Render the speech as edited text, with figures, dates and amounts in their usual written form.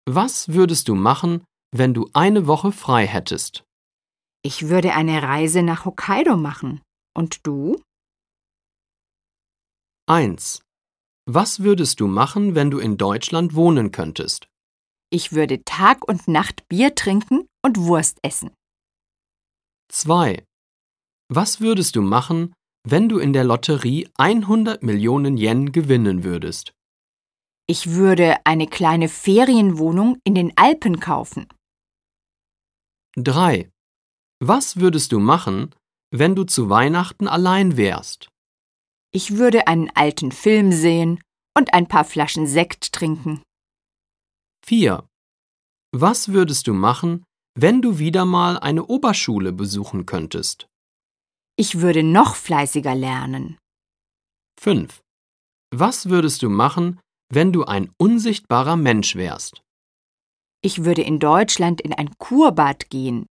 Was würdest du machen, wenn du eine Woche frei hättest? Ich würde eine Reise nach Hokkaido machen. Und du? 1. Was würdest du machen, wenn du in Deutschland wohnen könntest? Ich würde Tag und Nacht Bier trinken und Wurst essen. 2. Was würdest du machen, wenn du in der Lotterie 100 Millionen Yen gewinnen würdest? Ich würde eine kleine Ferienwohnung in den Alpen kaufen. 3. Was würdest du machen, wenn du zu Weihnachten allein wärst? Ich würde einen alten Film sehen und ein paar Flaschen Sekt trinken. 4. Was würdest du machen, wenn du wieder mal eine Oberschule besuchen könntest? Ich würde noch fleißiger lernen. 5. Was würdest du machen, wenn du ein unsichtbarer Mensch wärst? Ich würde in Deutschland in ein Kurbad gehen